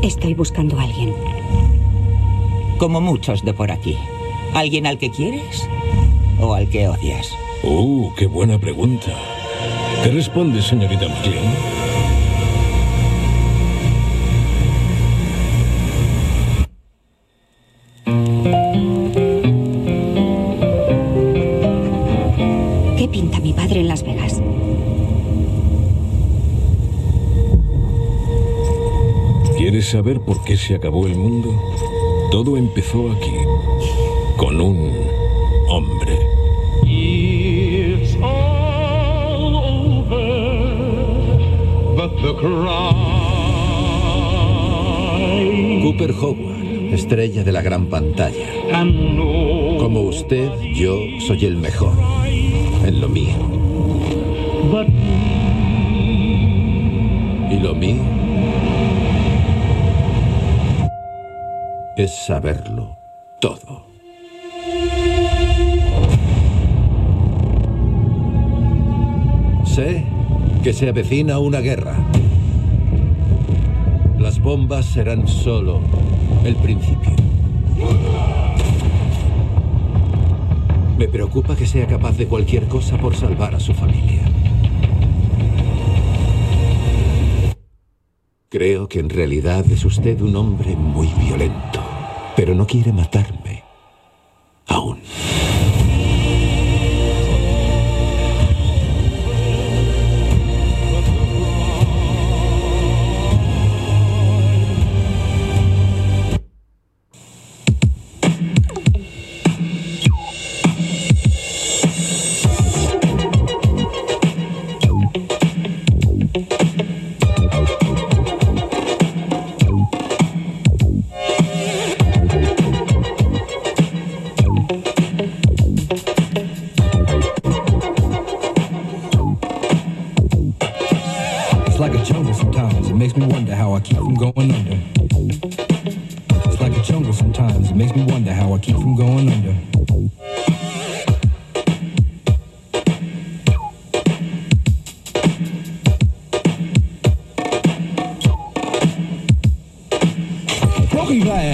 Estoy buscando a alguien. Como muchos de por aquí. ¿Alguien al que quieres o al que odias? Qué buena pregunta. ¿Qué responde, señorita McLean? ¿Qué pinta mi padre en Las Vegas? ¿Quieres saber por qué se acabó el mundo? Todo empezó aquí, con un hombre. It's all over, but the cry. Cooper Howard, estrella de la gran pantalla. Como usted, yo soy el mejor en lo mío. Y lo mío es saberlo todo. Sé que se avecina una guerra. Las bombas serán solo el principio. Me preocupa que sea capaz de cualquier cosa por salvar a su familia. Creo que en realidad es usted un hombre muy violento, pero no quiere matarme. Aún. It's like a jungle sometimes. It makes me wonder how I keep from going under.